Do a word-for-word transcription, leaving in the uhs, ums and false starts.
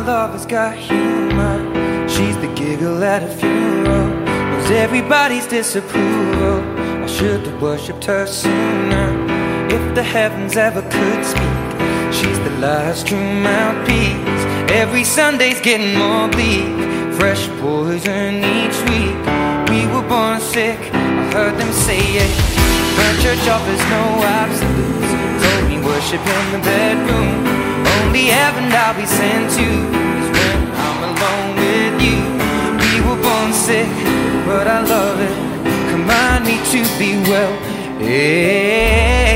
love has got humor. She's the giggle at a funeral, knows everybody's disapproval. I should have worshipped her sooner. If the heavens ever could speak, she's the last true mouthpiece. Every Sunday's getting more bleak, fresh poison each week. We were born sick, I heard them say it. My church offers no absolutes, told me worship in the bedroom. Only heaven I'll be sent to is when I'm alone with you. We were born sick, but I love it. Command me to be well. Yeah.